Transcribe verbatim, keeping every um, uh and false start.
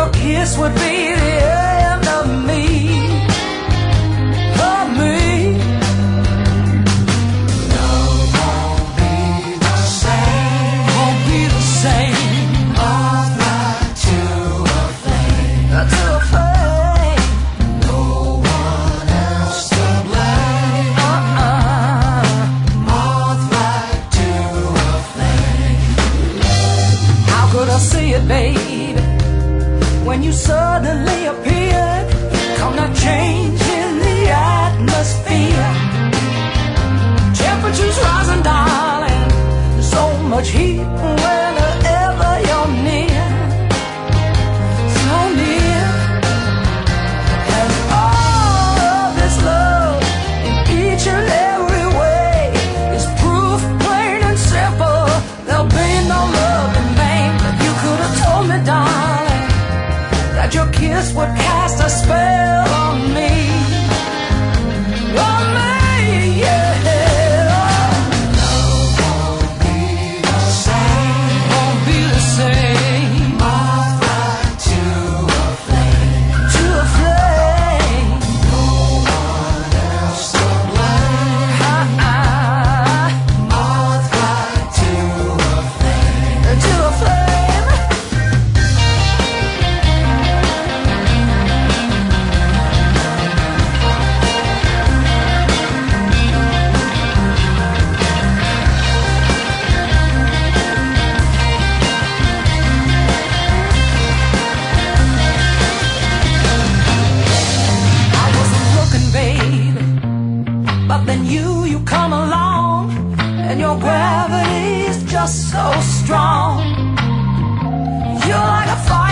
your kiss would be the end of me, of me. Love won't be the same, Won't be the same. moth right to a flame, Uh, to a flame. no one else to blame. Uh-uh. Moth right to a flame. How could I see it, baby, when you suddenly appeared? Come that change in the atmosphere. Temperatures rising, darling. So much heat whenever you're near. So near. And all of this love in each and every way is proof, plain and simple. There'll be no love in vain. But you could have told me, darling, that your kiss would cast a spell on me. On me, yeah. Love won't be the same, Won't be the same. moth right to a flame, To a flame. no one else to blame. Uh-uh. Moth right to a flame. To a flame. I wasn't looking, baby, but then you, you come along, and your gravity's just so strong. You're like a fire.